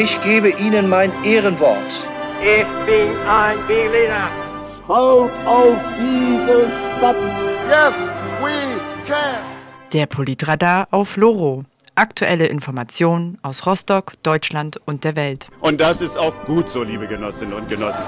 Ich gebe Ihnen mein Ehrenwort. Ich bin ein Berliner. Haut auf diese Stadt! Yes, we can! Der Politradar auf Loro. Aktuelle Informationen aus Rostock, Deutschland und der Welt. Und das ist auch gut so, liebe Genossinnen und Genossen.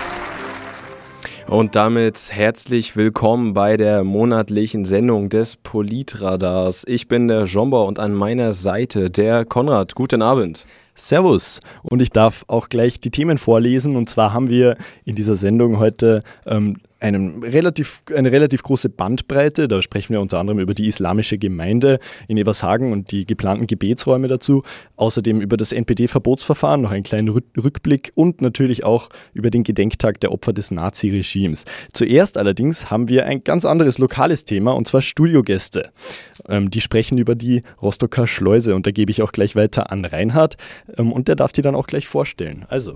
Und damit herzlich willkommen bei der monatlichen Sendung des Politradars. Ich bin der Jomba und an meiner Seite der Konrad. Guten Abend. Servus, und ich darf auch gleich die Themen vorlesen, und zwar haben wir in dieser Sendung heute eine relativ große Bandbreite. Da sprechen wir unter anderem über die islamische Gemeinde in Evershagen und die geplanten Gebetsräume dazu, außerdem über das NPD-Verbotsverfahren, noch einen kleinen Rückblick und natürlich auch über den Gedenktag der Opfer des Nazi-Regimes. Zuerst allerdings haben wir ein ganz anderes lokales Thema, und zwar Studiogäste. Die sprechen über die Rostocker Schleuse, und da gebe ich auch gleich weiter an Reinhard, und der darf die dann auch gleich vorstellen. Also.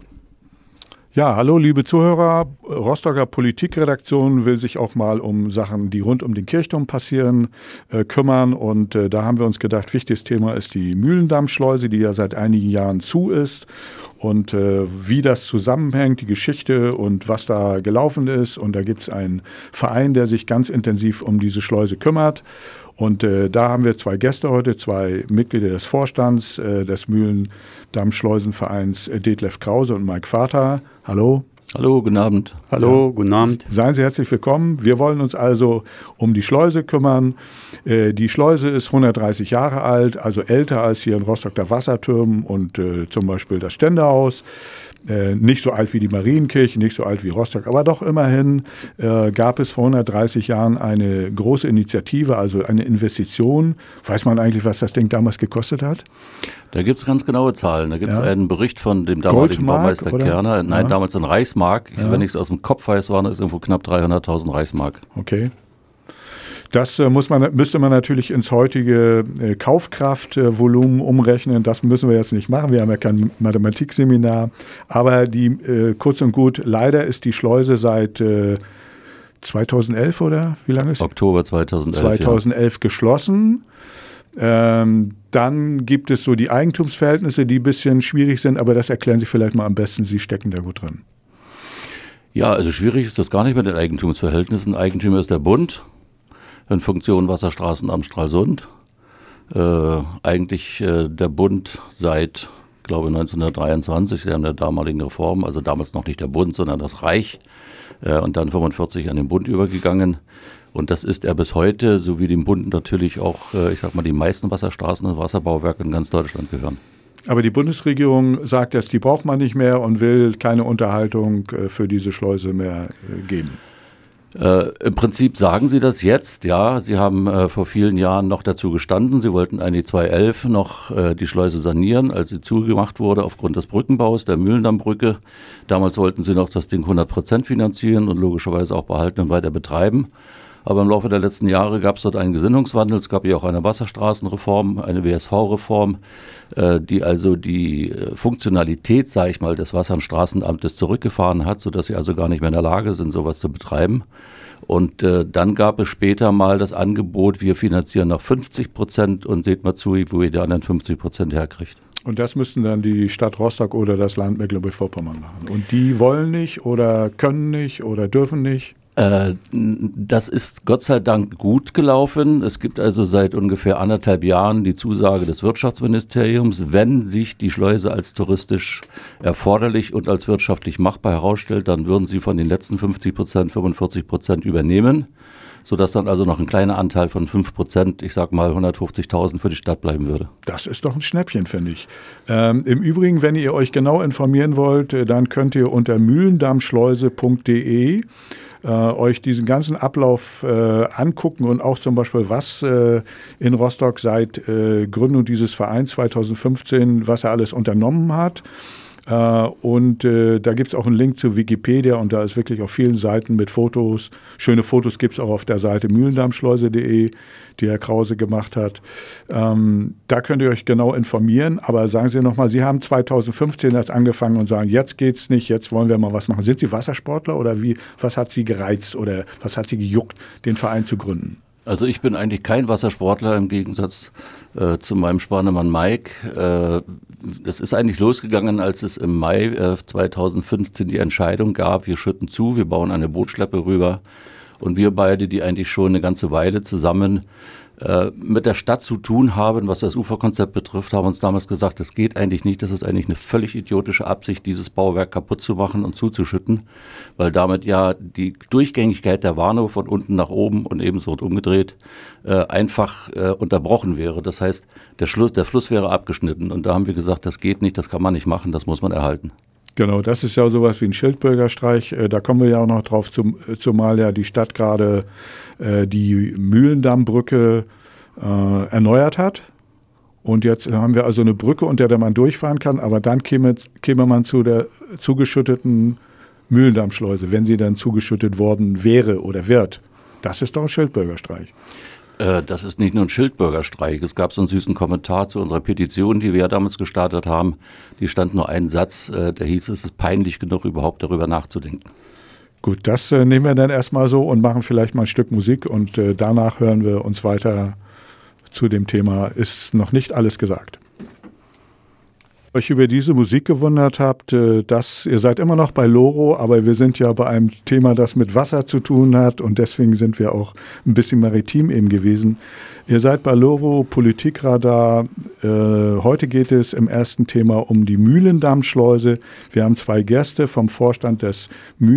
Ja, hallo liebe Zuhörer. Rostocker Politikredaktion will sich auch mal um Sachen, die rund um den Kirchturm passieren, kümmern. Und da haben wir uns gedacht, wichtiges Thema ist die Mühlendammschleuse, die ja seit einigen Jahren zu ist. Und wie das zusammenhängt, die Geschichte und was da gelaufen ist. Und da gibt es einen Verein, der sich ganz intensiv um diese Schleuse kümmert. Und da haben wir zwei Gäste heute, zwei Mitglieder des Vorstands des Mühlendammschleusenvereins, Detlef Krause und Mike Vater. Hallo. Hallo, guten Abend. Hallo, guten Abend. Seien Sie herzlich willkommen. Wir wollen uns also um die Schleuse kümmern. Die Schleuse ist 130 Jahre alt, also älter als hier in Rostock der Wasserturm und zum Beispiel das Ständehaus. Nicht so alt wie die Marienkirche, nicht so alt wie Rostock, aber doch immerhin gab es vor 130 Jahren eine große Initiative, also eine Investition. Weiß man eigentlich, was das Ding damals gekostet hat? Da gibt es ganz genaue Zahlen. Da gibt es einen Bericht von dem damaligen Baumeister Kerner. Nein, damals in Reichsmark. Wenn ich es aus dem Kopf weiß, waren es irgendwo knapp 300.000 Reichsmark. Okay. Das müsste man natürlich ins heutige Kaufkraftvolumen umrechnen. Das müssen wir jetzt nicht machen. Wir haben ja kein Mathematikseminar. Aber kurz und gut, leider ist die Schleuse seit 2011 oder wie lange ist sie? Oktober 2011 geschlossen. Dann gibt es so die Eigentumsverhältnisse, die ein bisschen schwierig sind. Aber das erklären Sie vielleicht mal am besten. Sie stecken da gut drin. Ja, also schwierig ist das gar nicht mit den Eigentumsverhältnissen. Eigentümer ist der Bund. In Funktion Wasserstraßenamt Stralsund. Eigentlich der Bund seit, glaube ich, 1923, während der damaligen Reform, also damals noch nicht der Bund, sondern das Reich, und dann 1945 an den Bund übergegangen. Und das ist er bis heute, so wie dem Bund natürlich auch, die meisten Wasserstraßen und Wasserbauwerke in ganz Deutschland gehören. Aber die Bundesregierung sagt jetzt, die braucht man nicht mehr und will keine Unterhaltung für diese Schleuse mehr geben. Im Prinzip sagen sie das jetzt, ja. Sie haben vor vielen Jahren noch dazu gestanden. Sie wollten eigentlich 2011 noch die Schleuse sanieren, als sie zugemacht wurde aufgrund des Brückenbaus, der Mühlendammbrücke. Damals wollten sie noch das Ding 100% finanzieren und logischerweise auch behalten und weiter betreiben. Aber im Laufe der letzten Jahre gab es dort einen Gesinnungswandel. Es gab ja auch eine Wasserstraßenreform, eine WSV-Reform, die also die Funktionalität, sage ich mal, des Wasser- und Straßenamtes zurückgefahren hat, sodass sie also gar nicht mehr in der Lage sind, sowas zu betreiben. Und dann gab es später mal das Angebot, wir finanzieren noch 50% und seht mal zu, wo ihr die anderen 50% herkriegt. Und das müssten dann die Stadt Rostock oder das Land Mecklenburg-Vorpommern machen. Und die wollen nicht oder können nicht oder dürfen nicht? Das ist Gott sei Dank gut gelaufen. Es gibt also seit ungefähr 1,5 Jahren die Zusage des Wirtschaftsministeriums, wenn sich die Schleuse als touristisch erforderlich und als wirtschaftlich machbar herausstellt, dann würden sie von den letzten 50%, 45% übernehmen, sodass dann also noch ein kleiner Anteil von 5%, ich sag mal 150.000 für die Stadt bleiben würde. Das ist doch ein Schnäppchen, finde ich. Im Übrigen, wenn ihr euch genau informieren wollt, dann könnt ihr unter mühlendammschleuse.de euch diesen ganzen Ablauf angucken und auch zum Beispiel, was in Rostock seit Gründung dieses Vereins 2015, was er alles unternommen hat. Und da gibt es auch einen Link zu Wikipedia und da ist wirklich auf vielen Seiten mit Fotos. Schöne Fotos gibt es auch auf der Seite mühlendammschleuse.de, die Herr Krause gemacht hat. Da könnt ihr euch genau informieren. Aber sagen Sie nochmal, Sie haben 2015 erst angefangen und sagen, jetzt geht's nicht, jetzt wollen wir mal was machen. Sind Sie Wassersportler oder wie? Was hat Sie gereizt oder was hat Sie gejuckt, den Verein zu gründen? Also ich bin eigentlich kein Wassersportler im Gegensatz zu meinem Sparnemann Mike. das ist eigentlich losgegangen, als es im Mai 2015 die Entscheidung gab, wir schütten zu, wir bauen eine Bootschleppe rüber. Und wir beide, die eigentlich schon eine ganze Weile zusammen mit der Stadt zu tun haben, was das Uferkonzept betrifft, haben uns damals gesagt, das geht eigentlich nicht, das ist eigentlich eine völlig idiotische Absicht, dieses Bauwerk kaputt zu machen und zuzuschütten, weil damit ja die Durchgängigkeit der Warnow von unten nach oben und ebenso umgedreht einfach unterbrochen wäre. Das heißt, der Fluss wäre abgeschnitten und da haben wir gesagt, das geht nicht, das kann man nicht machen, das muss man erhalten. Genau, das ist ja sowas wie ein Schildbürgerstreich. Da kommen wir ja auch noch drauf, zumal ja die Stadt gerade die Mühlendammbrücke erneuert hat. Und jetzt haben wir also eine Brücke, unter der man durchfahren kann, aber dann käme man zu der zugeschütteten Mühlendammschleuse, wenn sie dann zugeschüttet worden wäre oder wird. Das ist doch ein Schildbürgerstreich. Das ist nicht nur ein Schildbürgerstreich. Es gab so einen süßen Kommentar zu unserer Petition, die wir ja damals gestartet haben. Die stand nur ein Satz, der hieß, es ist peinlich genug, überhaupt darüber nachzudenken. Gut, das nehmen wir dann erstmal so und machen vielleicht mal ein Stück Musik und danach hören wir uns weiter zu dem Thema Ist noch nicht alles gesagt. Euch über diese Musik gewundert habt, ihr seid immer noch bei Loro, aber wir sind ja bei einem Thema, das mit Wasser zu tun hat und deswegen sind wir auch ein bisschen maritim eben gewesen. Ihr seid bei Loro, Politikradar. Heute geht es im ersten Thema um die Mühlendammschleuse. Wir haben 2 Gäste vom Vorstand des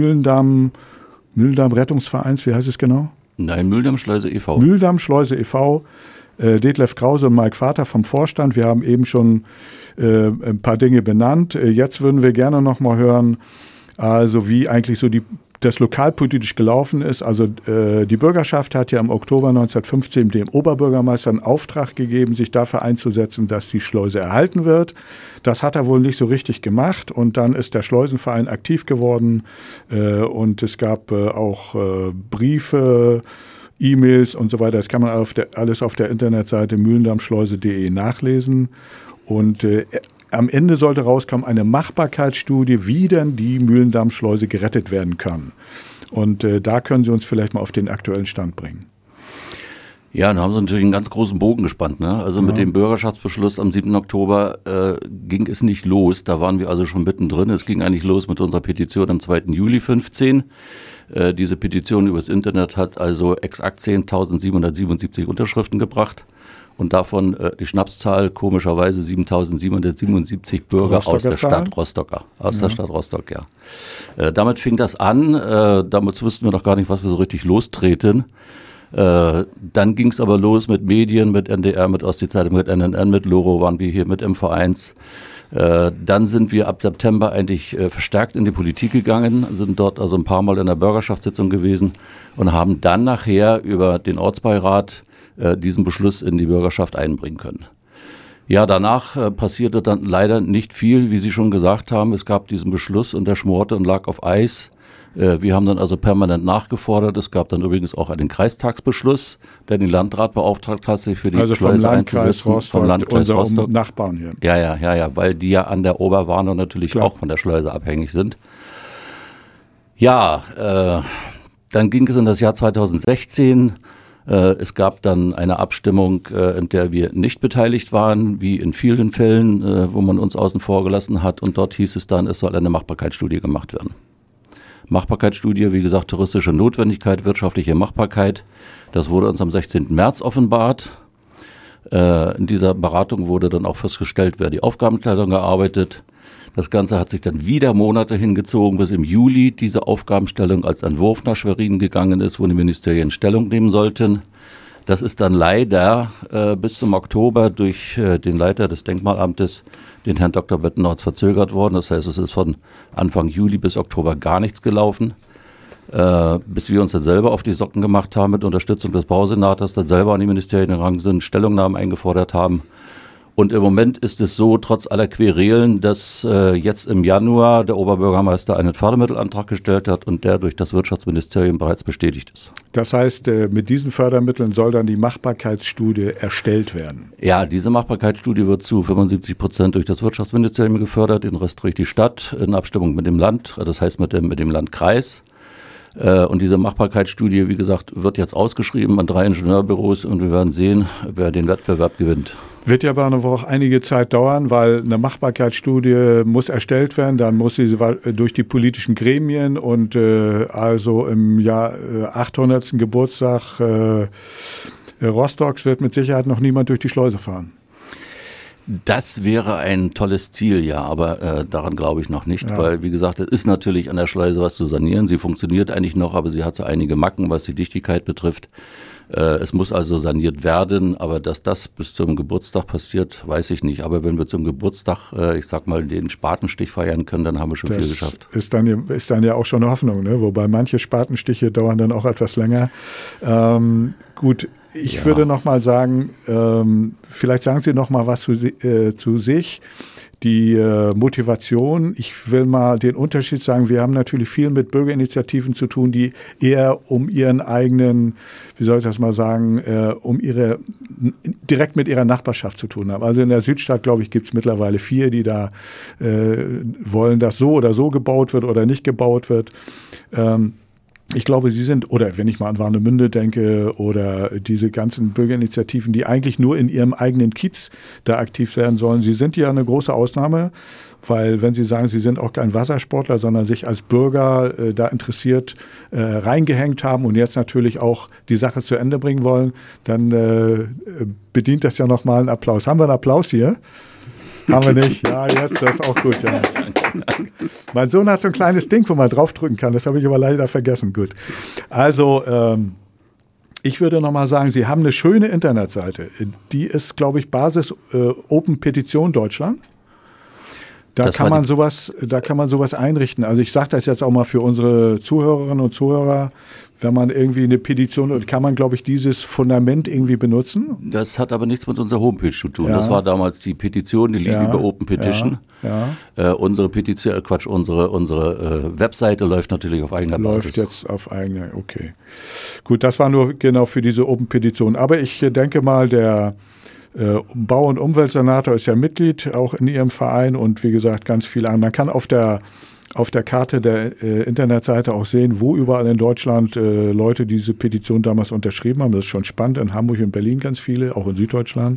Mühlendamm-Rettungsvereins, wie heißt es genau? Nein, Mühlendammschleuse e.V. Mühlendammschleuse e.V., Detlef Krause und Mike Vater vom Vorstand. Wir haben eben schon ein paar Dinge benannt. Jetzt würden wir gerne noch mal hören, also wie eigentlich so das lokalpolitisch gelaufen ist. Also die Bürgerschaft hat ja im Oktober 1915 dem Oberbürgermeister einen Auftrag gegeben, sich dafür einzusetzen, dass die Schleuse erhalten wird. Das hat er wohl nicht so richtig gemacht und dann ist der Schleusenverein aktiv geworden und es gab auch Briefe, E-Mails und so weiter. Das kann man alles auf der Internetseite mühlendammschleuse.de nachlesen. Und am Ende sollte rauskommen eine Machbarkeitsstudie, wie denn die Mühlendammschleuse gerettet werden kann. Und da können Sie uns vielleicht mal auf den aktuellen Stand bringen. Ja, da haben Sie natürlich einen ganz großen Bogen gespannt. Ne? Also mit dem Bürgerschaftsbeschluss am 7. Oktober ging es nicht los. Da waren wir also schon mittendrin. Es ging eigentlich los mit unserer Petition am 2. Juli 2015. Diese Petition übers Internet hat also exakt 10.777 Unterschriften gebracht und davon die Schnapszahl komischerweise 7.777 Bürger aus der Stadt Rostock. Der Stadt Rostock, ja. Damit fing das an. Damals wussten wir noch gar nicht, was wir so richtig lostreten. Dann ging es aber los mit Medien, mit NDR, mit Ostsee-Zeitung, mit NNN, mit Loro waren wir hier, mit MV1. Dann sind wir ab September eigentlich verstärkt in die Politik gegangen, sind dort also ein paar Mal in der Bürgerschaftssitzung gewesen und haben dann nachher über den Ortsbeirat diesen Beschluss in die Bürgerschaft einbringen können. Ja, danach passierte dann leider nicht viel, wie Sie schon gesagt haben. Es gab diesen Beschluss und der schmorte und lag auf Eis. Wir haben dann also permanent nachgefordert. Es gab dann übrigens auch einen Kreistagsbeschluss, der den Landrat beauftragt hat, sich für die Schleuse einzusetzen. Vom Landkreis Rostock. Nachbarn hier. Ja, weil die ja an der Oberwarnow natürlich auch von der Schleuse abhängig sind. Ja, dann ging es in das Jahr 2016. Es gab dann eine Abstimmung, in der wir nicht beteiligt waren, wie in vielen Fällen, wo man uns außen vor gelassen hat. Und dort hieß es dann, es soll eine Machbarkeitsstudie gemacht werden. Machbarkeitsstudie, wie gesagt, touristische Notwendigkeit, wirtschaftliche Machbarkeit. Das wurde uns am 16. März offenbart. In dieser Beratung wurde dann auch festgestellt, wer die Aufgabenstellung erarbeitet. Das Ganze hat sich dann wieder Monate hingezogen, bis im Juli diese Aufgabenstellung als Entwurf nach Schwerin gegangen ist, wo die Ministerien Stellung nehmen sollten. Das ist dann leider bis zum Oktober durch den Leiter des Denkmalamtes, den Herrn Dr. Bettenholz, verzögert worden. Das heißt, es ist von Anfang Juli bis Oktober gar nichts gelaufen, bis wir uns dann selber auf die Socken gemacht haben mit Unterstützung des Bausenators, dann selber an die Ministerien gegangen sind, Stellungnahmen eingefordert haben. Und im Moment ist es so, trotz aller Querelen, dass jetzt im Januar der Oberbürgermeister einen Fördermittelantrag gestellt hat und der durch das Wirtschaftsministerium bereits bestätigt ist. Das heißt, mit diesen Fördermitteln soll dann die Machbarkeitsstudie erstellt werden? Ja, diese Machbarkeitsstudie wird zu 75% durch das Wirtschaftsministerium gefördert, den Rest durch die Stadt in Abstimmung mit dem Land, das heißt mit dem Landkreis. Und diese Machbarkeitsstudie, wie gesagt, wird jetzt ausgeschrieben an 3 Ingenieurbüros und wir werden sehen, wer den Wettbewerb gewinnt. Wird ja aber noch auch einige Zeit dauern, weil eine Machbarkeitsstudie muss erstellt werden, dann muss sie durch die politischen Gremien und also im Jahr 800. Geburtstag Rostocks wird mit Sicherheit noch niemand durch die Schleuse fahren. Das wäre ein tolles Ziel, ja, aber daran glaube ich noch nicht, weil, wie gesagt, es ist natürlich an der Schleuse was zu sanieren. Sie funktioniert eigentlich noch, aber sie hat so einige Macken, was die Dichtigkeit betrifft. Es muss also saniert werden, aber dass das bis zum Geburtstag passiert, weiß ich nicht. Aber wenn wir zum Geburtstag, ich sag mal, den Spatenstich feiern können, dann haben wir schon viel geschafft. Ist dann ja auch schon Hoffnung, ne? Wobei manche Spatenstiche dauern dann auch etwas länger. Gut, ich würde noch mal sagen, vielleicht sagen Sie noch mal was zu sich. Die Motivation, ich will mal den Unterschied sagen, wir haben natürlich viel mit Bürgerinitiativen zu tun, die eher um ihren eigenen, wie soll ich das mal sagen, direkt mit ihrer Nachbarschaft zu tun haben. Also in der Südstadt, glaube ich, gibt es mittlerweile 4, die da wollen, dass so oder so gebaut wird oder nicht gebaut wird. Ich glaube, Sie sind, oder wenn ich mal an Warnemünde denke oder diese ganzen Bürgerinitiativen, die eigentlich nur in ihrem eigenen Kiez da aktiv werden sollen, Sie sind ja eine große Ausnahme, weil wenn Sie sagen, Sie sind auch kein Wassersportler, sondern sich als Bürger da interessiert reingehängt haben und jetzt natürlich auch die Sache zu Ende bringen wollen, dann bedient das ja nochmal einen Applaus. Haben wir einen Applaus hier? Haben wir nicht? Ja, jetzt, das ist auch gut, ja. Mein Sohn hat so ein kleines Ding, wo man draufdrücken kann, das habe ich aber leider vergessen. Gut. Also, ich würde nochmal sagen, Sie haben eine schöne Internetseite. Die ist, glaube ich, Basis Open Petition Deutschland. Da kann man sowas einrichten. Also ich sage das jetzt auch mal für unsere Zuhörerinnen und Zuhörer, wenn man irgendwie eine Petition, kann man, glaube ich, dieses Fundament irgendwie benutzen. Das hat aber nichts mit unserer Homepage zu tun. Ja. Das war damals die Petition, die lief über Open Petition. Ja. Unsere Petition, unsere Webseite läuft natürlich auf eigener Basis. Läuft jetzt auf eigener, okay. Gut, das war nur genau für diese Open Petition. Aber ich denke mal, der Bau- und Umweltsenator ist ja Mitglied auch in Ihrem Verein und wie gesagt ganz viel an. Man kann auf der Karte der Internetseite auch sehen, wo überall in Deutschland Leute diese Petition damals unterschrieben haben. Das ist schon spannend. In Hamburg und Berlin ganz viele, auch in Süddeutschland.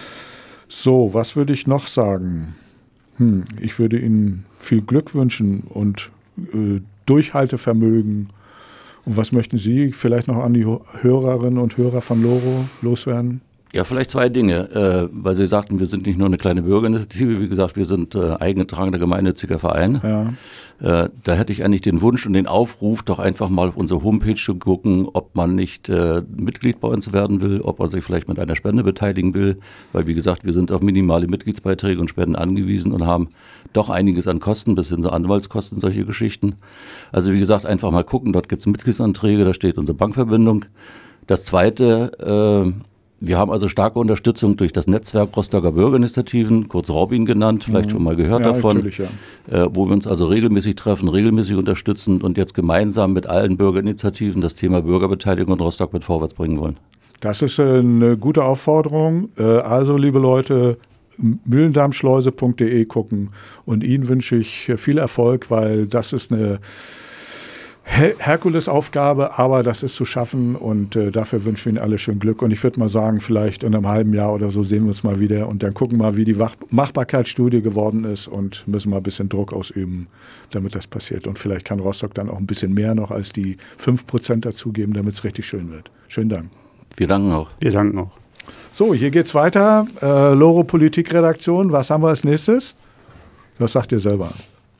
So, was würde ich noch sagen? Ich würde Ihnen viel Glück wünschen und Durchhaltevermögen. Und was möchten Sie vielleicht noch an die Hörerinnen und Hörer von Loro loswerden? Ja, vielleicht 2 Dinge, weil Sie sagten, wir sind nicht nur eine kleine Bürgerinitiative, wie gesagt, wir sind eingetragener gemeinnütziger Verein. Ja. Da hätte ich eigentlich den Wunsch und den Aufruf, doch einfach mal auf unsere Homepage zu gucken, ob man nicht Mitglied bei uns werden will, ob man sich vielleicht mit einer Spende beteiligen will, weil wie gesagt, wir sind auf minimale Mitgliedsbeiträge und Spenden angewiesen und haben doch einiges an Kosten, bis hin zu Anwaltskosten, solche Geschichten. Also wie gesagt, einfach mal gucken, dort gibt es Mitgliedsanträge, da steht unsere Bankverbindung. Das Zweite, wir haben also starke Unterstützung durch das Netzwerk Rostocker Bürgerinitiativen, kurz Robin genannt, vielleicht schon mal gehört davon, wo wir uns also regelmäßig treffen, regelmäßig unterstützen und jetzt gemeinsam mit allen Bürgerinitiativen das Thema Bürgerbeteiligung in Rostock mit vorwärts bringen wollen. Das ist eine gute Aufforderung. Also, liebe Leute, mühlendarmschleuse.de gucken und Ihnen wünsche ich viel Erfolg, weil das ist eine Herkulesaufgabe, aber das ist zu schaffen und dafür wünschen wir Ihnen alle schön Glück. Und ich würde mal sagen, vielleicht in einem halben Jahr oder so sehen wir uns mal wieder und dann gucken mal, wie die Machbarkeitsstudie geworden ist und müssen mal ein bisschen Druck ausüben, damit das passiert. Und vielleicht kann Rostock dann auch ein bisschen mehr noch als die 5% dazugeben, damit es richtig schön wird. Schönen Dank. Wir danken auch. Wir danken auch. So, hier geht's weiter. Loro Politikredaktion, was haben wir als nächstes? Das sagt ihr selber.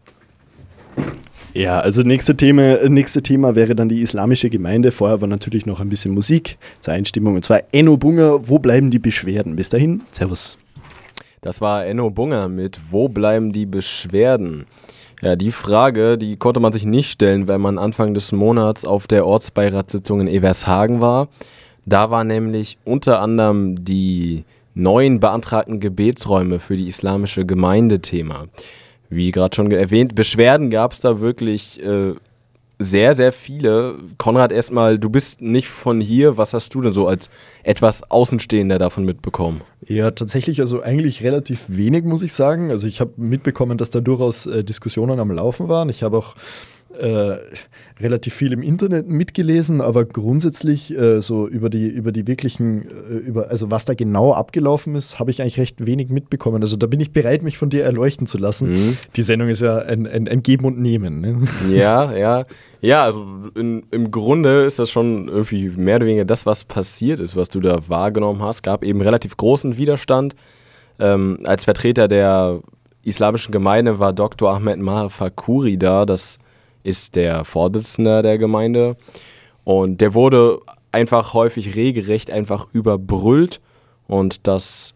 Ja, also nächste Thema wäre dann die islamische Gemeinde. Vorher war natürlich noch ein bisschen Musik zur Einstimmung. Und zwar Enno Bunger, wo bleiben die Beschwerden? Bis dahin, servus. Das war Enno Bunger mit Wo bleiben die Beschwerden? Ja, die Frage, die konnte man sich nicht stellen, weil man Anfang des Monats auf der Ortsbeiratssitzung in Evershagen war. Da war nämlich unter anderem die neuen beantragten Gebetsräume für die islamische Gemeinde Thema. Wie gerade schon erwähnt, Beschwerden gab es da wirklich sehr, sehr viele. Konrad, erstmal, du bist nicht von hier. Was hast du denn so als etwas Außenstehender davon mitbekommen? Ja, tatsächlich, also eigentlich relativ wenig, muss ich sagen. Also ich habe mitbekommen, dass da durchaus Diskussionen am Laufen waren. Ich habe auch relativ viel im Internet mitgelesen, aber grundsätzlich so über die wirklichen, also was da genau abgelaufen ist, habe ich eigentlich recht wenig mitbekommen. Also da bin ich bereit, mich von dir erleuchten zu lassen. Mhm. Die Sendung ist ja ein Geben und Nehmen. Ne? Ja, also im Grunde ist das schon irgendwie mehr oder weniger das, was passiert ist, was du da wahrgenommen hast. Gab eben relativ großen Widerstand. Als Vertreter der islamischen Gemeinde war Dr. Ahmed Maher Fakouri da, das ist der Vorsitzende der Gemeinde und der wurde einfach häufig regelrecht einfach überbrüllt und das,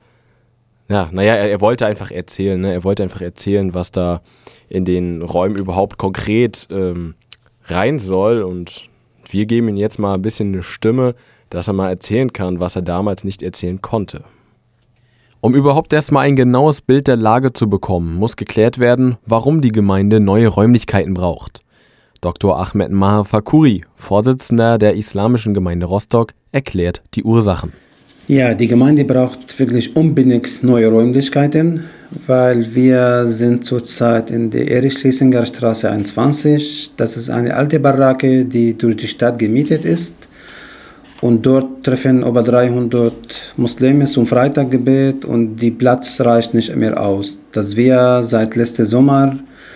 er wollte einfach erzählen, ne? Er wollte einfach erzählen, was da in den Räumen überhaupt konkret rein soll und wir geben ihm jetzt mal ein bisschen eine Stimme, dass er mal erzählen kann, was er damals nicht erzählen konnte. Um überhaupt erstmal ein genaues Bild der Lage zu bekommen, muss geklärt werden, warum die Gemeinde neue Räumlichkeiten braucht. Dr. Ahmed Maher Fakouri, Vorsitzender der Islamischen Gemeinde Rostock, erklärt die Ursachen. Ja, die Gemeinde braucht wirklich unbedingt neue Räumlichkeiten, weil wir sind zurzeit in der Erich-Schlesinger Straße 21. Das ist eine alte Baracke, die durch die Stadt gemietet ist. Und dort treffen über 300 Muslime zum Freitaggebet und die Platz reicht nicht mehr aus. Dass wir seit letztem Sommer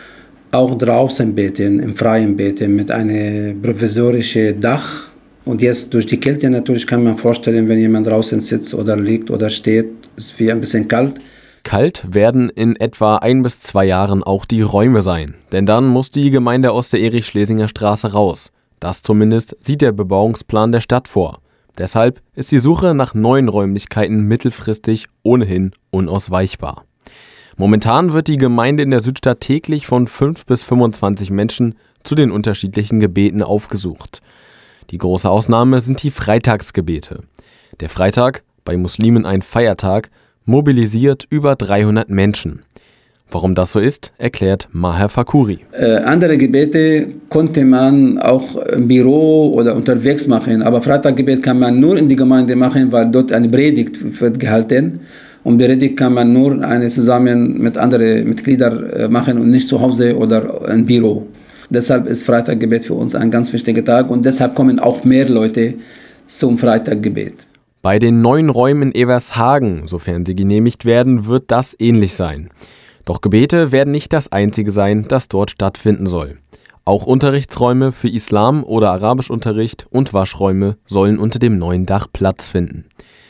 auch draußen beten, im Freien beten, mit einem provisorischen Dach. Und jetzt durch die Kälte natürlich kann man vorstellen, wenn jemand draußen sitzt oder liegt oder steht, ist es wie ein bisschen kalt. Kalt werden in etwa 1 bis 2 Jahren auch die Räume sein. Denn dann muss die Gemeinde aus der Erich-Schlesinger Straße raus. Das zumindest sieht der Bebauungsplan der Stadt vor. Deshalb ist die Suche nach neuen Räumlichkeiten mittelfristig ohnehin unausweichbar. Momentan wird die Gemeinde in der Südstadt täglich von 5 bis 25 Menschen zu den unterschiedlichen Gebeten aufgesucht. Die große Ausnahme sind die Freitagsgebete. Der Freitag, bei Muslimen ein Feiertag, mobilisiert über 300 Menschen. Warum das so ist, erklärt Maher Fakouri. Andere Gebete konnte man auch im Büro oder unterwegs machen, aber Freitaggebet kann man nur in die Gemeinde machen, weil dort eine Predigt wird gehalten. Und Predigt kann man nur zusammen mit anderen Mitgliedern machen und nicht zu Hause oder im Büro. Deshalb ist Freitaggebet für uns ein ganz wichtiger Tag und deshalb kommen auch mehr Leute zum Freitaggebet. Bei den neuen Räumen in Evershagen, sofern sie genehmigt werden, wird das ähnlich sein. Doch Gebete werden nicht das einzige sein, das dort stattfinden soll. Auch Unterrichtsräume für Islam- oder Arabischunterricht und Waschräume sollen unter dem neuen Dach Platz finden.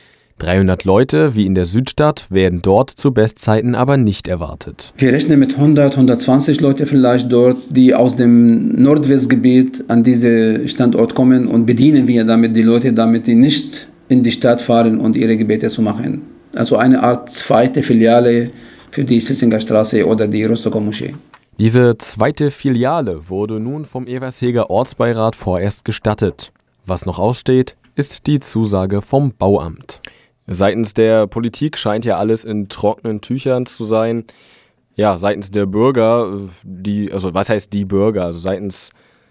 300 Leute, wie in der Südstadt, werden dort zu Bestzeiten aber nicht erwartet. Wir rechnen mit 120 Leute vielleicht dort, die aus dem Nordwestgebiet an diesen Standort kommen und bedienen wir damit die Leute, damit die nicht in die Stadt fahren und ihre Gebete zu machen. Also eine Art zweite Filiale für die Schlesinger Straße oder die Rostocker Moschee. Diese zweite Filiale wurde nun vom Eversheger Ortsbeirat vorerst gestattet. Was noch aussteht, ist die Zusage vom Bauamt. Seitens der Politik scheint ja alles in trockenen Tüchern zu sein. Ja, seitens der Bürger, seitens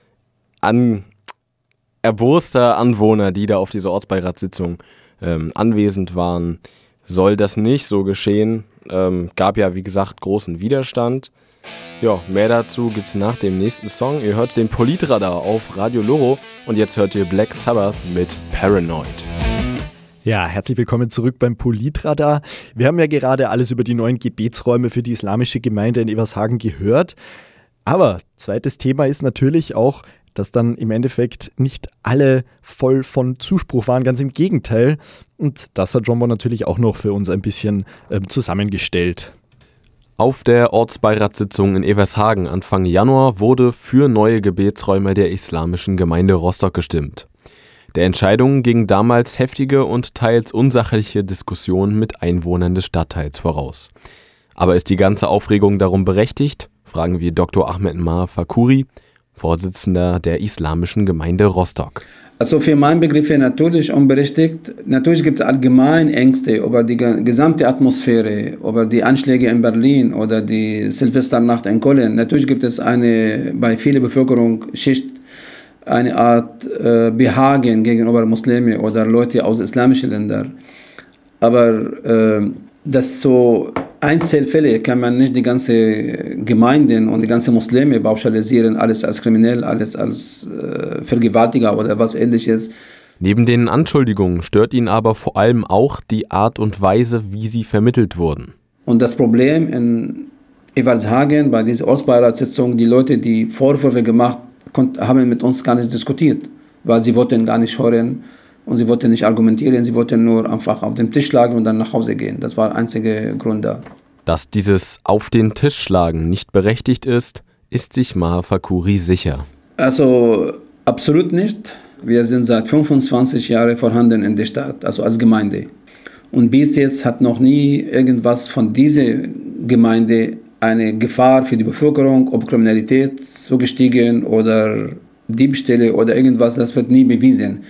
erboster Anwohner, die da auf dieser Ortsbeiratssitzung anwesend waren, soll das nicht so geschehen. Gab ja, wie gesagt, großen Widerstand. Ja, mehr dazu gibt's nach dem nächsten Song. Ihr hört den Politradar auf Radio Loro und jetzt hört ihr Black Sabbath mit Paranoid. Ja, herzlich willkommen zurück beim Politradar. Wir haben ja gerade alles über die neuen Gebetsräume für die islamische Gemeinde in Evershagen gehört. Aber zweites Thema ist natürlich auch, dass dann im Endeffekt nicht alle voll von Zuspruch waren, ganz im Gegenteil. Und das hat Jumbo natürlich auch noch für uns ein bisschen zusammengestellt. Auf der Ortsbeiratssitzung in Evershagen Anfang Januar wurde für neue Gebetsräume der islamischen Gemeinde Rostock gestimmt. Der Entscheidung ging damals heftige und teils unsachliche Diskussionen mit Einwohnern des Stadtteils voraus. Aber ist die ganze Aufregung darum berechtigt? Fragen wir Dr. Ahmed Maher Fakouri, Vorsitzender der Islamischen Gemeinde Rostock. Also für meinen Begriff natürlich unberechtigt. Natürlich gibt es allgemein Ängste über die gesamte Atmosphäre, über die Anschläge in Berlin oder die Silvesternacht in Köln. Natürlich gibt es bei vielen Bevölkerungsschicht eine Art Behagen gegenüber Muslime oder Leute aus islamischen Ländern. Aber das so Einzelfälle kann man nicht die ganze Gemeinden und die ganze Muslime pauschalisieren, alles als kriminell, alles als Vergewaltiger oder was Ähnliches. Neben den Anschuldigungen stört ihn aber vor allem auch die Art und Weise, wie sie vermittelt wurden. Und das Problem in Evershagen bei dieser Ortsbeiratssitzung, die Leute, die Vorwürfe gemacht haben, mit uns gar nicht diskutiert, weil sie wollten gar nicht hören und sie wollten nicht argumentieren, sie wollten nur einfach auf den Tisch schlagen und dann nach Hause gehen. Das war der einzige Grund da. Dass dieses Auf den Tisch schlagen nicht berechtigt ist sich Maher Fakouri sicher. Also absolut nicht. Wir sind seit 25 Jahren vorhanden in der Stadt, also als Gemeinde. Und bis jetzt hat noch nie irgendwas von dieser Gemeinde eine Gefahr für die Bevölkerung, ob Kriminalität zugestiegen oder Diebstähle oder irgendwas, das wird nie bewiesen.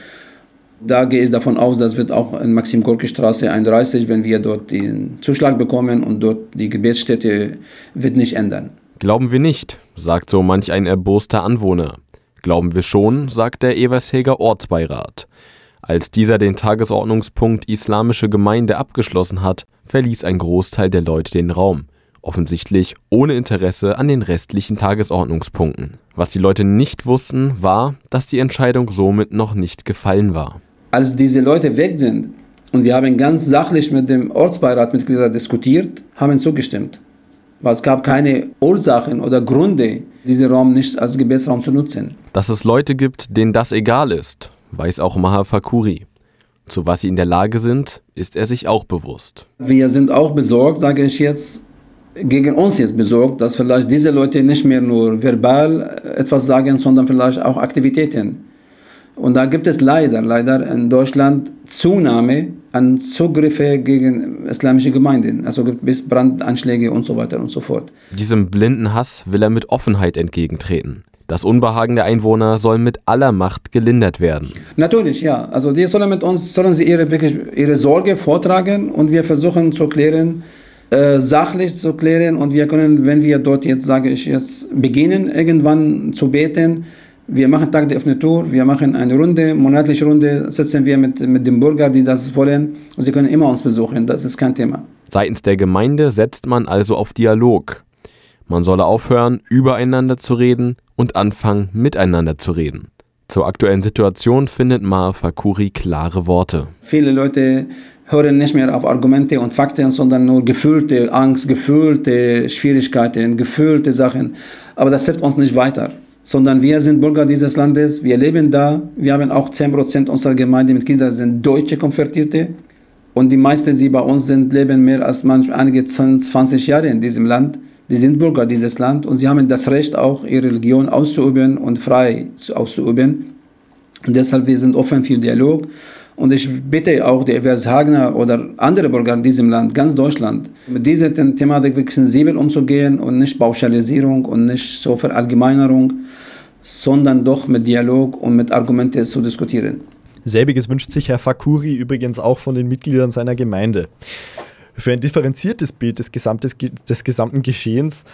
Da gehe ich davon aus, das wird auch in Maxim-Gorki-Straße 31, wenn wir dort den Zuschlag bekommen und dort die Gebetsstätte wird nicht ändern. Glauben wir nicht, sagt so manch ein erboster Anwohner. Glauben wir schon, sagt der Evershager Ortsbeirat. Als dieser den Tagesordnungspunkt Islamische Gemeinde abgeschlossen hat, verließ ein Großteil der Leute den Raum. Offensichtlich ohne Interesse an den restlichen Tagesordnungspunkten. Was die Leute nicht wussten, war, dass die Entscheidung somit noch nicht gefallen war. Als diese Leute weg sind und wir haben ganz sachlich mit dem Ortsbeiratmitgliedern diskutiert, haben zugestimmt. Weil es gab keine Ursachen oder Gründe, diesen Raum nicht als Gebetsraum zu nutzen. Dass es Leute gibt, denen das egal ist, weiß auch Maher Fakouri. Zu was sie in der Lage sind, ist er sich auch bewusst. Wir sind auch besorgt, sage ich jetzt, gegen uns jetzt besorgt, dass vielleicht diese Leute nicht mehr nur verbal etwas sagen, sondern vielleicht auch Aktivitäten. Und da gibt es leider in Deutschland Zunahme an Zugriffe gegen islamische Gemeinden. Also gibt es Brandanschläge und so weiter und so fort. Diesem blinden Hass will er mit Offenheit entgegentreten. Das Unbehagen der Einwohner soll mit aller Macht gelindert werden. Natürlich, ja. Also die sollen sie ihre Sorge vortragen und wir versuchen zu klären, sachlich zu klären, und wir können, wenn wir dort jetzt, sage ich jetzt, beginnen irgendwann zu beten, wir machen Tag der offenen Tür, wir machen eine Runde, monatliche Runde, sitzen wir mit den Bürgern, die das wollen, und sie können immer uns besuchen, das ist kein Thema. Seitens der Gemeinde setzt man also auf Dialog. Man solle aufhören, übereinander zu reden und anfangen, miteinander zu reden. Zur aktuellen Situation findet Maher Fakouri klare Worte. Viele Leute hören nicht mehr auf Argumente und Fakten, sondern nur gefühlte Angst, gefühlte Schwierigkeiten, gefühlte Sachen. Aber das hilft uns nicht weiter, sondern wir sind Bürger dieses Landes, wir leben da. Wir haben auch 10% unserer Gemeindemitglieder sind deutsche Konvertierte. Und die meisten, die bei uns sind, leben mehr als einige 20 Jahre in diesem Land. Die sind Bürger dieses Land und sie haben das Recht, auch ihre Religion auszuüben und frei auszuüben. Und deshalb, wir sind offen für Dialog. Und ich bitte auch die Evershagener oder andere Bürger in diesem Land, ganz Deutschland, mit dieser Thematik wirklich sensibel umzugehen und nicht Pauschalisierung und nicht so Verallgemeinerung, sondern doch mit Dialog und mit Argumenten zu diskutieren. Selbiges wünscht sich Herr Fakouri übrigens auch von den Mitgliedern seiner Gemeinde. Für ein differenziertes Bild des gesamten Geschehens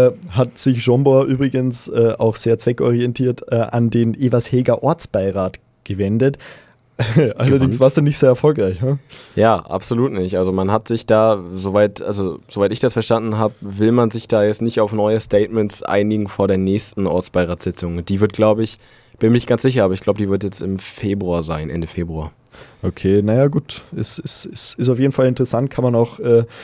hat sich Jombor übrigens auch sehr zweckorientiert an den Evershager Ortsbeirat gewendet. Allerdings warst du nicht sehr erfolgreich, hm? Ja, absolut nicht. Also man hat sich da, soweit ich das verstanden habe, will man sich da jetzt nicht auf neue Statements einigen vor der nächsten Ortsbeiratssitzung. Die wird, glaube ich, bin mich ganz sicher, aber ich glaube, die wird jetzt im Februar sein, Ende Februar. Okay, naja gut, ist auf jeden Fall interessant, kann man auch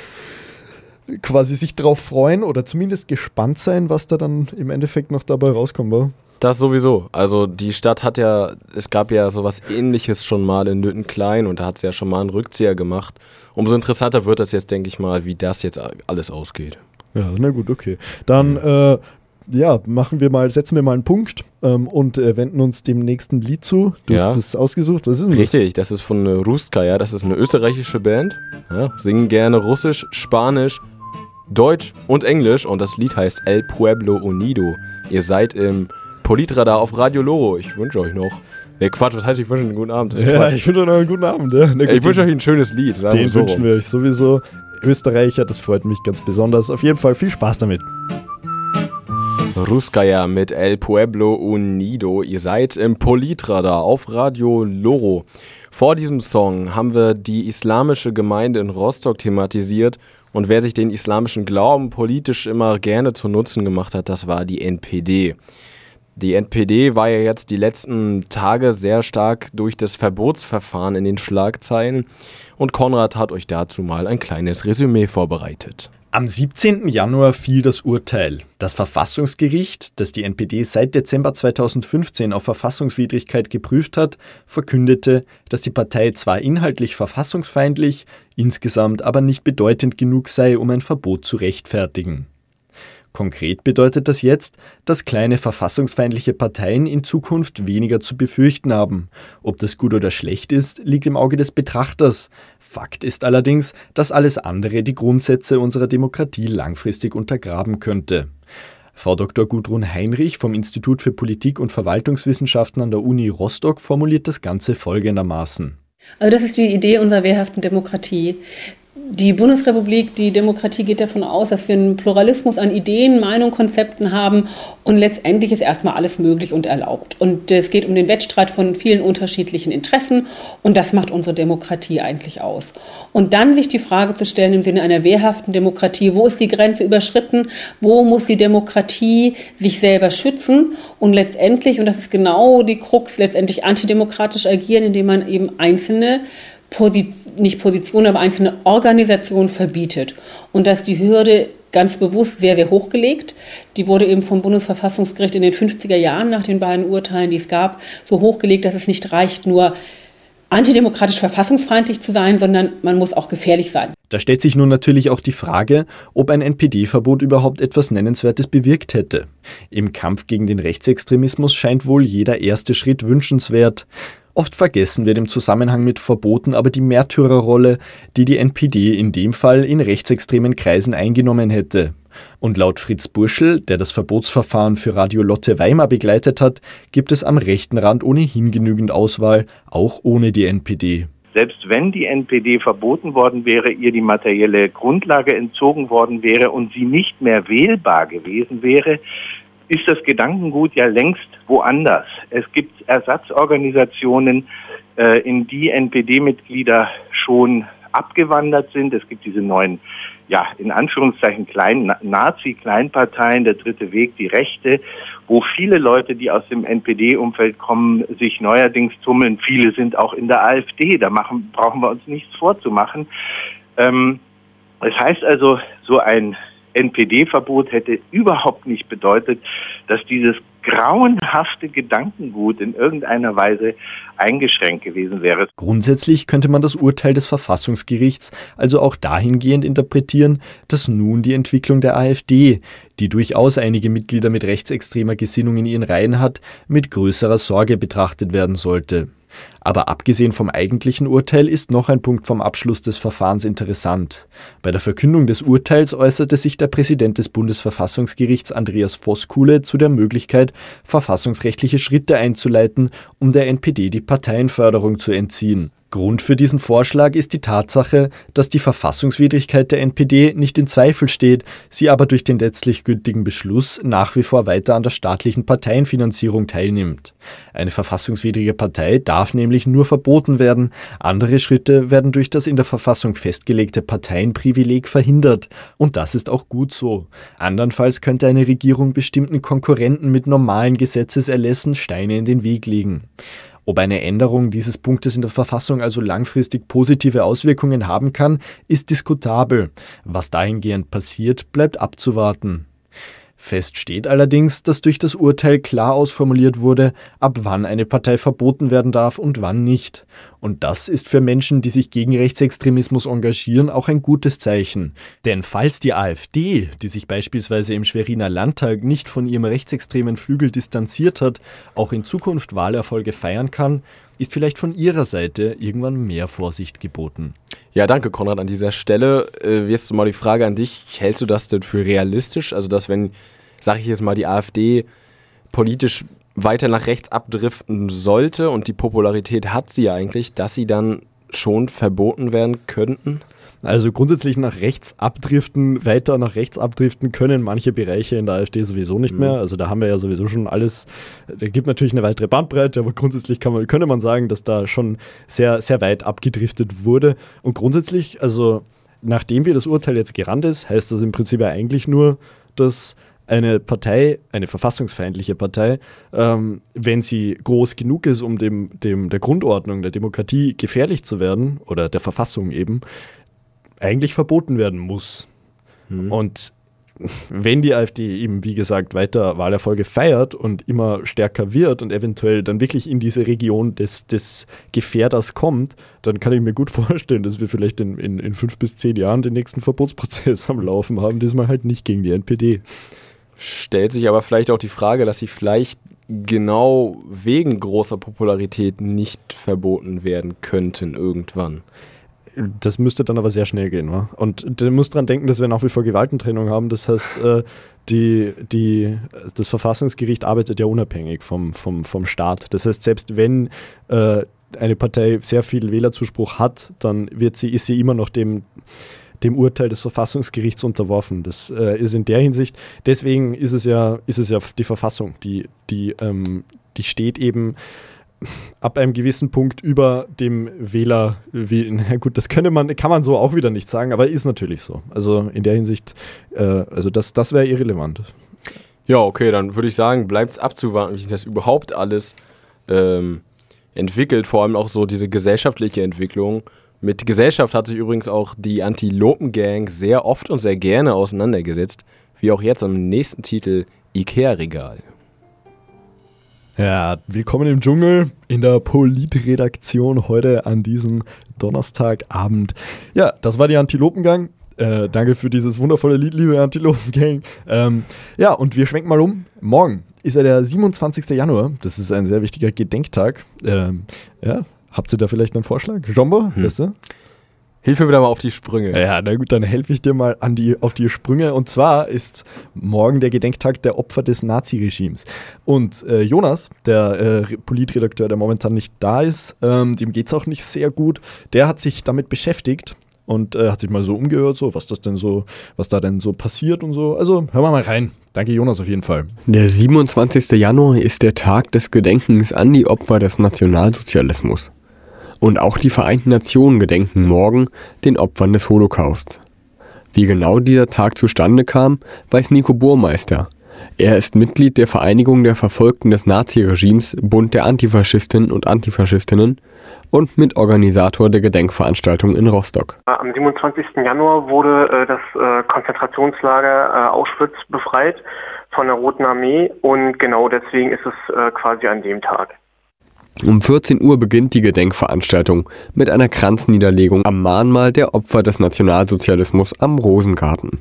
quasi sich drauf freuen oder zumindest gespannt sein, was da dann im Endeffekt noch dabei rauskommt, wa? Das sowieso. Also die Stadt es gab ja sowas Ähnliches schon mal in Lüttenklein und da hat es ja schon mal einen Rückzieher gemacht. Umso interessanter wird das jetzt, denke ich mal, wie das jetzt alles ausgeht. Ja, na gut, okay. Dann setzen wir mal einen Punkt und wenden uns dem nächsten Lied zu. Du hast das ausgesucht, was ist denn das? Richtig, das ist von Rustka, ja, das ist eine österreichische Band, ja, singen gerne Russisch, Spanisch, Deutsch und Englisch und das Lied heißt El Pueblo Unido. Ihr seid im Politradar auf Radio Loro. Ich wünsche euch noch. Quatsch, was heißt, ich wünsche euch einen guten Abend. Ich wünsche euch noch einen guten Abend. Ja. Ich wünsche euch ein schönes Lied. Den wünschen wir euch sowieso. Österreicher, das freut mich ganz besonders. Auf jeden Fall viel Spaß damit. Ruskaya mit El Pueblo Unido. Ihr seid im Politradar auf Radio Loro. Vor diesem Song haben wir die islamische Gemeinde in Rostock thematisiert und wer sich den islamischen Glauben politisch immer gerne zu Nutzen gemacht hat, das war die NPD. Die NPD war ja jetzt die letzten Tage sehr stark durch das Verbotsverfahren in den Schlagzeilen und Konrad hat euch dazu mal ein kleines Resümee vorbereitet. Am 17. Januar fiel das Urteil. Das Verfassungsgericht, das die NPD seit Dezember 2015 auf Verfassungswidrigkeit geprüft hat, verkündete, dass die Partei zwar inhaltlich verfassungsfeindlich, insgesamt aber nicht bedeutend genug sei, um ein Verbot zu rechtfertigen. Konkret bedeutet das jetzt, dass kleine verfassungsfeindliche Parteien in Zukunft weniger zu befürchten haben. Ob das gut oder schlecht ist, liegt im Auge des Betrachters. Fakt ist allerdings, dass alles andere die Grundsätze unserer Demokratie langfristig untergraben könnte. Frau Dr. Gudrun Heinrich vom Institut für Politik- und Verwaltungswissenschaften an der Uni Rostock formuliert das Ganze folgendermaßen. Also das ist die Idee unserer wehrhaften Demokratie. Die Bundesrepublik, die Demokratie geht davon aus, dass wir einen Pluralismus an Ideen, Meinungen, Konzepten haben und letztendlich ist erstmal alles möglich und erlaubt. Und es geht um den Wettstreit von vielen unterschiedlichen Interessen und das macht unsere Demokratie eigentlich aus. Und dann sich die Frage zu stellen im Sinne einer wehrhaften Demokratie, wo ist die Grenze überschritten, wo muss die Demokratie sich selber schützen und letztendlich, und das ist genau die Krux, letztendlich antidemokratisch agieren, indem man eben einzelne nicht Positionen, aber einzelne Organisationen verbietet. Und dass die Hürde ganz bewusst sehr, sehr hoch gelegt. Die wurde eben vom Bundesverfassungsgericht in den 50er Jahren nach den beiden Urteilen, die es gab, so hochgelegt, dass es nicht reicht, nur antidemokratisch verfassungsfeindlich zu sein, sondern man muss auch gefährlich sein. Da stellt sich nun natürlich auch die Frage, ob ein NPD-Verbot überhaupt etwas Nennenswertes bewirkt hätte. Im Kampf gegen den Rechtsextremismus scheint wohl jeder erste Schritt wünschenswert. Oft vergessen wird im Zusammenhang mit Verboten aber die Märtyrerrolle, die die NPD in dem Fall in rechtsextremen Kreisen eingenommen hätte. Und laut Fritz Burschel, der das Verbotsverfahren für Radio Lotte Weimar begleitet hat, gibt es am rechten Rand ohnehin genügend Auswahl, auch ohne die NPD. Selbst wenn die NPD verboten worden wäre, ihr die materielle Grundlage entzogen worden wäre und sie nicht mehr wählbar gewesen wäre, ist das Gedankengut ja längst woanders. Es gibt Ersatzorganisationen, in die NPD-Mitglieder schon abgewandert sind. Es gibt diese neuen, ja, in Anführungszeichen kleinen Nazi-Kleinparteien, der Dritte Weg, die Rechte, wo viele Leute, die aus dem NPD-Umfeld kommen, sich neuerdings tummeln. Viele sind auch in der AfD, da brauchen wir uns nichts vorzumachen. Das heißt also, so ein NPD-Verbot hätte überhaupt nicht bedeutet, dass dieses grauenhafte Gedankengut in irgendeiner Weise eingeschränkt gewesen wäre. Grundsätzlich könnte man das Urteil des Verfassungsgerichts also auch dahingehend interpretieren, dass nun die Entwicklung der AfD, die durchaus einige Mitglieder mit rechtsextremer Gesinnung in ihren Reihen hat, mit größerer Sorge betrachtet werden sollte. Aber abgesehen vom eigentlichen Urteil ist noch ein Punkt vom Abschluss des Verfahrens interessant. Bei der Verkündung des Urteils äußerte sich der Präsident des Bundesverfassungsgerichts Andreas Voskuhle zu der Möglichkeit, verfassungsrechtliche Schritte einzuleiten, um der NPD die Parteienförderung zu entziehen. Grund für diesen Vorschlag ist die Tatsache, dass die Verfassungswidrigkeit der NPD nicht in Zweifel steht, sie aber durch den letztlich gültigen Beschluss nach wie vor weiter an der staatlichen Parteienfinanzierung teilnimmt. Eine verfassungswidrige Partei darf nämlich nur verboten werden, andere Schritte werden durch das in der Verfassung festgelegte Parteienprivileg verhindert. Und das ist auch gut so. Andernfalls könnte eine Regierung bestimmten Konkurrenten mit normalen Gesetzeserlässen Steine in den Weg legen. Ob eine Änderung dieses Punktes in der Verfassung also langfristig positive Auswirkungen haben kann, ist diskutabel. Was dahingehend passiert, bleibt abzuwarten. Fest steht allerdings, dass durch das Urteil klar ausformuliert wurde, ab wann eine Partei verboten werden darf und wann nicht. Und das ist für Menschen, die sich gegen Rechtsextremismus engagieren, auch ein gutes Zeichen. Denn falls die AfD, die sich beispielsweise im Schweriner Landtag nicht von ihrem rechtsextremen Flügel distanziert hat, auch in Zukunft Wahlerfolge feiern kann, ist vielleicht von ihrer Seite irgendwann mehr Vorsicht geboten. Ja, danke Konrad an dieser Stelle. Jetzt mal die Frage an dich, hältst du das denn für realistisch? Also dass wenn, sage ich jetzt mal, die AfD politisch weiter nach rechts abdriften sollte und die Popularität hat sie ja eigentlich, dass sie dann schon verboten werden könnten? Also grundsätzlich weiter nach rechts abdriften können manche Bereiche in der AfD sowieso nicht mehr. Also da haben wir ja sowieso schon alles. Da gibt natürlich eine weitere Bandbreite, aber grundsätzlich könnte man sagen, dass da schon sehr, sehr weit abgedriftet wurde. Und grundsätzlich, also nachdem das Urteil jetzt gerannt ist, heißt das im Prinzip ja eigentlich nur, dass eine Partei, eine verfassungsfeindliche Partei, wenn sie groß genug ist, um der Grundordnung, der Demokratie gefährlich zu werden, oder der Verfassung eben, eigentlich verboten werden muss. Und wenn die AfD eben, wie gesagt, weiter Wahlerfolge feiert und immer stärker wird und eventuell dann wirklich in diese Region des Gefährders kommt, dann kann ich mir gut vorstellen, dass wir vielleicht in 5 bis 10 Jahren den nächsten Verbotsprozess am Laufen haben, diesmal halt nicht gegen die NPD. Stellt sich aber vielleicht auch die Frage, dass sie vielleicht genau wegen großer Popularität nicht verboten werden könnten irgendwann. Das müsste dann aber sehr schnell gehen. Wa? Und du musst dran denken, dass wir nach wie vor Gewaltentrennung haben. Das heißt, das Verfassungsgericht arbeitet ja unabhängig vom Staat. Das heißt, selbst wenn eine Partei sehr viel Wählerzuspruch hat, dann ist sie immer noch dem Urteil des Verfassungsgerichts unterworfen. Das ist in der Hinsicht, deswegen ist es ja die Verfassung, die steht eben ab einem gewissen Punkt über dem Wähler. Na gut, das kann man so auch wieder nicht sagen, aber ist natürlich so. Also in der Hinsicht, das wäre irrelevant. Ja, okay, dann würde ich sagen, bleibt es abzuwarten, wie sich das überhaupt alles entwickelt, vor allem auch so diese gesellschaftliche Entwicklung. Mit Gesellschaft hat sich übrigens auch die Antilopen-Gang sehr oft und sehr gerne auseinandergesetzt, wie auch jetzt am nächsten Titel Ikea-Regal. Ja, willkommen im Dschungel in der Politredaktion heute an diesem Donnerstagabend. Ja, das war die Antilopen-Gang. Danke für dieses wundervolle Lied, liebe Antilopen-Gang. Ja, und wir schwenken mal um. Morgen ist ja der 27. Januar. Das ist ein sehr wichtiger Gedenktag. Ja. Habt ihr da vielleicht einen Vorschlag? Jumbo, weißt du? Hilf mir wieder mal auf die Sprünge. Ja, na gut, dann helfe ich dir mal auf die Sprünge. Und zwar ist morgen der Gedenktag der Opfer des Naziregimes. Und Jonas, der Politredakteur, der momentan nicht da ist, dem geht es auch nicht sehr gut, der hat sich damit beschäftigt und hat sich mal so umgehört, so was da denn so passiert und so. Also hören wir mal rein. Danke Jonas auf jeden Fall. Der 27. Januar ist der Tag des Gedenkens an die Opfer des Nationalsozialismus. Und auch die Vereinten Nationen gedenken morgen den Opfern des Holocaust. Wie genau dieser Tag zustande kam, weiß Nico Burmeister. Er ist Mitglied der Vereinigung der Verfolgten des Naziregimes, Bund der Antifaschistinnen und Antifaschistinnen und Mitorganisator der Gedenkveranstaltung in Rostock. Am 27. Januar wurde das Konzentrationslager Auschwitz befreit von der Roten Armee und genau deswegen ist es quasi an dem Tag. Um 14 Uhr beginnt die Gedenkveranstaltung mit einer Kranzniederlegung am Mahnmal der Opfer des Nationalsozialismus am Rosengarten.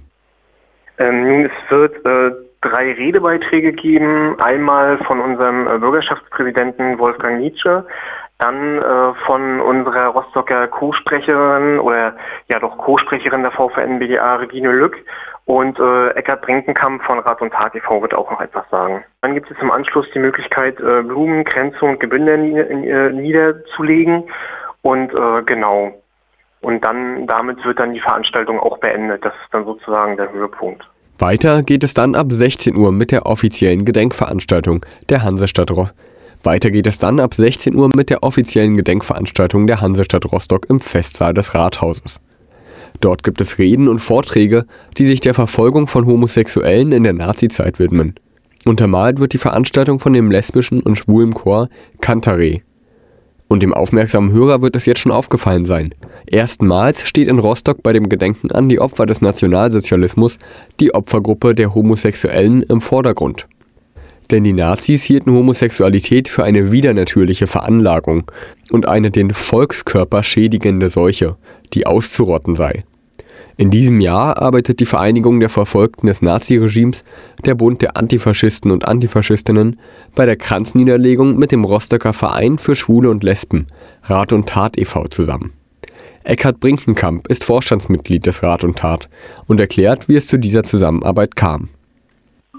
Nun, es wird 3 Redebeiträge geben. Einmal von unserem Bürgerschaftspräsidenten Wolfgang Nietzsche, dann von unserer Rostocker Co-Sprecherin oder ja doch Co-Sprecherin der VVN-BDA Regine Lück und Eckhard Brinkenkamp von Rat und Tat e.V. wird auch noch etwas sagen. Dann gibt es im Anschluss die Möglichkeit, Blumen, Kränze und Gebinde niederzulegen und genau. Und dann damit wird dann die Veranstaltung auch beendet. Das ist dann sozusagen der Höhepunkt. Weiter geht es dann ab 16 Uhr mit der offiziellen Gedenkveranstaltung der Hansestadt Rostock. Weiter geht es dann ab 16 Uhr mit der offiziellen Gedenkveranstaltung der Hansestadt Rostock im Festsaal des Rathauses. Dort gibt es Reden und Vorträge, die sich der Verfolgung von Homosexuellen in der Nazizeit widmen. Untermalt wird die Veranstaltung von dem lesbischen und schwulen Chor Kantare. Und dem aufmerksamen Hörer wird es jetzt schon aufgefallen sein. Erstmals steht in Rostock bei dem Gedenken an die Opfer des Nationalsozialismus die Opfergruppe der Homosexuellen im Vordergrund. Denn die Nazis hielten Homosexualität für eine widernatürliche Veranlagung und eine den Volkskörper schädigende Seuche, die auszurotten sei. In diesem Jahr arbeitet die Vereinigung der Verfolgten des Naziregimes, der Bund der Antifaschisten und Antifaschistinnen, bei der Kranzniederlegung mit dem Rostocker Verein für Schwule und Lesben, Rat und Tat e.V. zusammen. Eckhard Brinkenkamp ist Vorstandsmitglied des Rat und Tat und erklärt, wie es zu dieser Zusammenarbeit kam.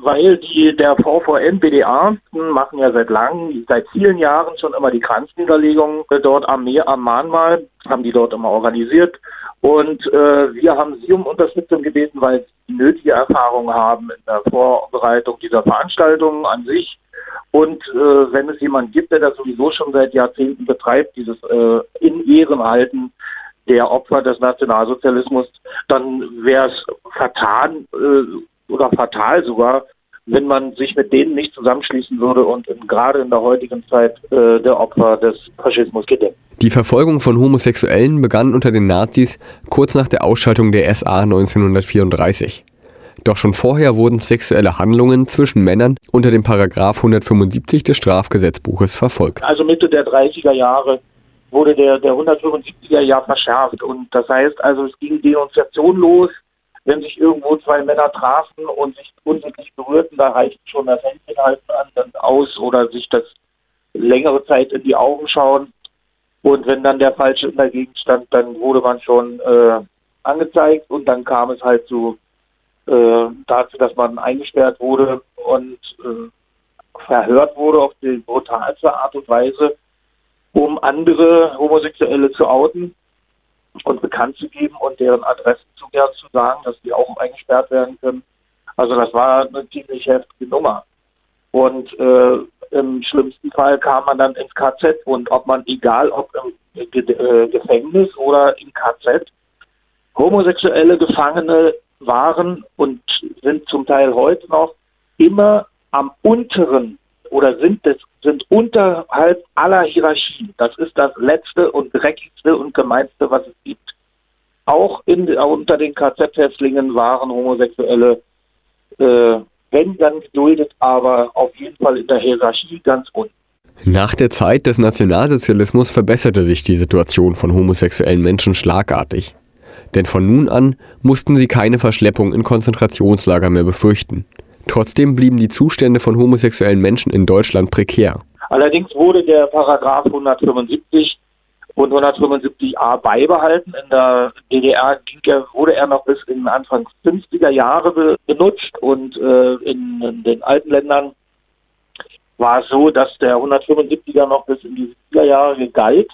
weil der VVN-BDA machen ja seit vielen Jahren schon immer die Kranzniederlegung dort am Mahnmal, haben die dort immer organisiert. Und wir haben sie um Unterstützung gebeten, weil sie nötige Erfahrung haben in der Vorbereitung dieser Veranstaltungen an sich. Und wenn es jemanden gibt, der das sowieso schon seit Jahrzehnten betreibt, dieses in Ehren halten der Opfer des Nationalsozialismus, dann wäre es vertan oder fatal sogar, wenn man sich mit denen nicht zusammenschließen würde und gerade in der heutigen Zeit der Opfer des Faschismus gedenkt. Die Verfolgung von Homosexuellen begann unter den Nazis kurz nach der Ausschaltung der SA 1934. Doch schon vorher wurden sexuelle Handlungen zwischen Männern unter dem Paragraph 175 des Strafgesetzbuches verfolgt. Also Mitte der 30er Jahre wurde der 175er Jahr verschärft und das heißt also, es ging Denunziation los, wenn sich irgendwo zwei Männer trafen und sich unsittlich berührten, da reicht schon das Händchenhalten an aus oder sich das längere Zeit in die Augen schauen. Und wenn dann der Falsche in der Gegend stand, dann wurde man schon angezeigt und dann kam es halt dazu, dass man eingesperrt wurde und verhört wurde auf die brutalste Art und Weise, um andere Homosexuelle zu outen und bekannt zu geben und deren Adressen zu sagen, dass die auch eingesperrt werden können. Also das war eine ziemlich heftige Nummer. Und im schlimmsten Fall kam man dann ins KZ und egal ob im Gefängnis oder im KZ, homosexuelle Gefangene waren und sind zum Teil heute noch immer am unteren oder sind unterhalb aller Hierarchien. Das ist das letzte und dreckigste und gemeinste, was es gibt. Auch unter den KZ-Häftlingen waren Homosexuelle, wenn dann geduldet, aber auf jeden Fall in der Hierarchie ganz unten. Nach der Zeit des Nationalsozialismus verbesserte sich die Situation von homosexuellen Menschen schlagartig. Denn von nun an mussten sie keine Verschleppung in Konzentrationslager mehr befürchten. Trotzdem blieben die Zustände von homosexuellen Menschen in Deutschland prekär. Allerdings wurde der Paragraph 175 und 175a beibehalten. In der DDR wurde er noch bis in den Anfang 50er Jahre benutzt und in den alten Ländern war es so, dass der 175er noch bis in die 70er Jahre galt.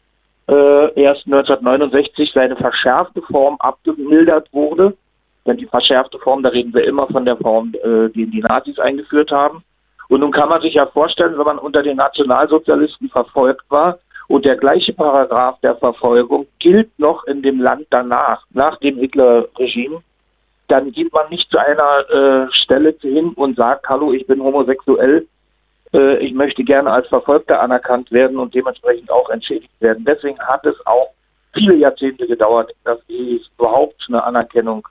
Erst 1969 seine verschärfte Form abgemildert wurde. Denn die verschärfte Form, da reden wir immer von der Form, die die Nazis eingeführt haben. Und nun kann man sich ja vorstellen, wenn man unter den Nationalsozialisten verfolgt war und der gleiche Paragraph der Verfolgung gilt noch in dem Land danach, nach dem Hitler-Regime, dann geht man nicht zu einer Stelle hin und sagt, hallo, ich bin homosexuell, ich möchte gerne als Verfolgter anerkannt werden und dementsprechend auch entschädigt werden. Deswegen hat es auch viele Jahrzehnte gedauert, dass es überhaupt eine Anerkennung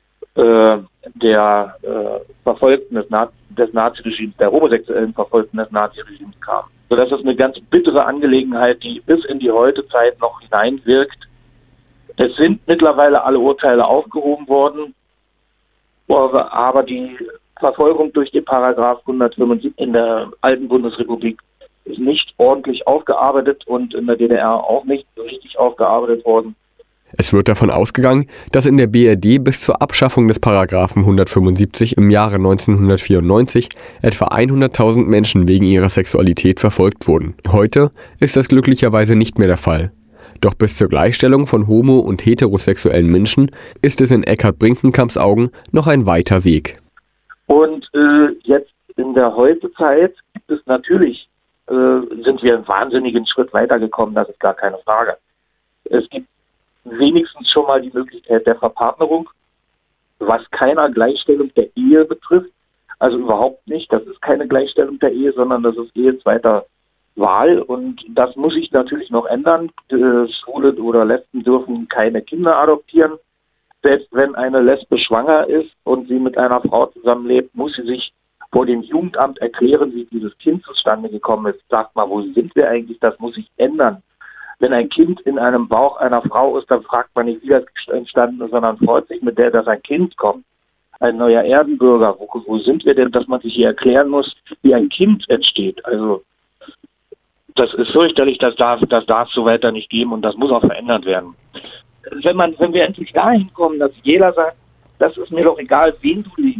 der Verfolgten des Naziregimes, der homosexuellen Verfolgten des Naziregimes kam. So, das ist eine ganz bittere Angelegenheit, die bis in die heutige Zeit noch hineinwirkt. Es sind mittlerweile alle Urteile aufgehoben worden, aber die Verfolgung durch den Paragraph 175 in der alten Bundesrepublik ist nicht ordentlich aufgearbeitet und in der DDR auch nicht richtig aufgearbeitet worden. Es wird davon ausgegangen, dass in der BRD bis zur Abschaffung des Paragraphen 175 im Jahre 1994 etwa 100.000 Menschen wegen ihrer Sexualität verfolgt wurden. Heute ist das glücklicherweise nicht mehr der Fall. Doch bis zur Gleichstellung von homo- und heterosexuellen Menschen ist es in Eckhard Brinkenkamps Augen noch ein weiter Weg. Und jetzt in der Heutezeit gibt es natürlich, sind wir einen wahnsinnigen Schritt weitergekommen, das ist gar keine Frage. Es gibt wenigstens schon mal die Möglichkeit der Verpartnerung, was keiner Gleichstellung der Ehe betrifft. Also überhaupt nicht. Das ist keine Gleichstellung der Ehe, sondern das ist Ehe zweiter Wahl. Und das muss sich natürlich noch ändern. Schwule oder Lesben dürfen keine Kinder adoptieren. Selbst wenn eine Lesbe schwanger ist und sie mit einer Frau zusammenlebt, muss sie sich vor dem Jugendamt erklären, wie dieses Kind zustande gekommen ist. Sagt mal, wo sind wir eigentlich? Das muss sich ändern. Wenn ein Kind in einem Bauch einer Frau ist, dann fragt man nicht, wie das entstanden ist, sondern freut sich mit der, dass ein Kind kommt. Ein neuer Erdenbürger. Wo sind wir denn, dass man sich hier erklären muss, wie ein Kind entsteht? Also das ist fürchterlich, das darf so weiter nicht geben und das muss auch verändert werden. Wenn wir endlich dahin kommen, dass jeder sagt, das ist mir doch egal, wen du liebst,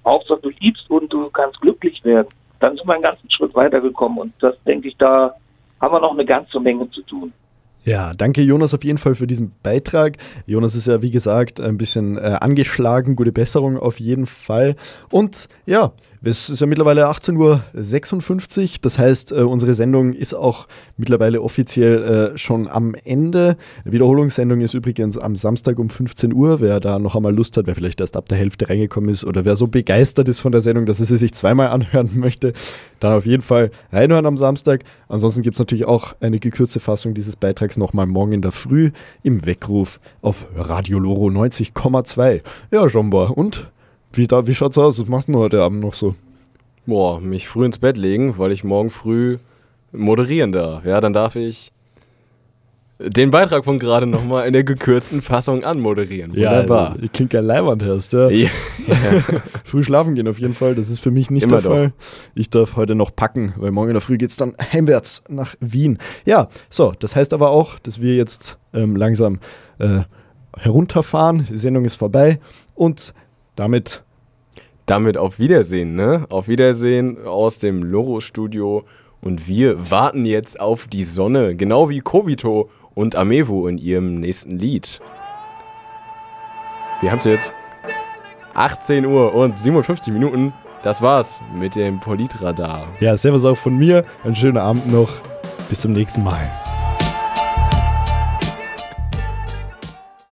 Hauptsache du liebst und du kannst glücklich werden, dann sind wir einen ganzen Schritt weitergekommen. Und das, denke ich, da haben wir noch eine ganze Menge zu tun. Ja, danke Jonas auf jeden Fall für diesen Beitrag. Jonas ist ja, wie gesagt, ein bisschen angeschlagen. Gute Besserung auf jeden Fall. Und ja, es ist ja mittlerweile 18:56 Uhr. Das heißt, unsere Sendung ist auch mittlerweile offiziell schon am Ende. Die Wiederholungssendung ist übrigens am Samstag um 15 Uhr. Wer da noch einmal Lust hat, wer vielleicht erst ab der Hälfte reingekommen ist oder wer so begeistert ist von der Sendung, dass er sie sich zweimal anhören möchte, dann auf jeden Fall reinhören am Samstag. Ansonsten gibt es natürlich auch eine gekürzte Fassung dieses Beitrags nochmal morgen in der Früh im Weckruf auf Radio Loro 90,2. Ja, Jomba, und? Wie schaut's aus? Was machst du heute Abend noch so? Boah, mich früh ins Bett legen, weil ich morgen früh moderieren darf. Ja, dann darf ich den Beitrag von gerade nochmal in der gekürzten Fassung anmoderieren. Wunderbar. Ja, klingt ja leibend, Herst. Ja. Ja. Früh schlafen gehen auf jeden Fall, das ist für mich nicht immer der Fall. Ich darf heute noch packen, weil morgen in der Früh geht's dann heimwärts nach Wien. Ja, so, das heißt aber auch, dass wir jetzt langsam herunterfahren. Die Sendung ist vorbei und damit auf Wiedersehen, ne? Auf Wiedersehen aus dem Loro-Studio. Und wir warten jetzt auf die Sonne, genau wie Kobito und Amewu in ihrem nächsten Lied. Wir haben es jetzt. 18 Uhr und 57 Minuten. Das war's mit dem Politradar. Ja, servus auch von mir. Einen schönen Abend noch. Bis zum nächsten Mal.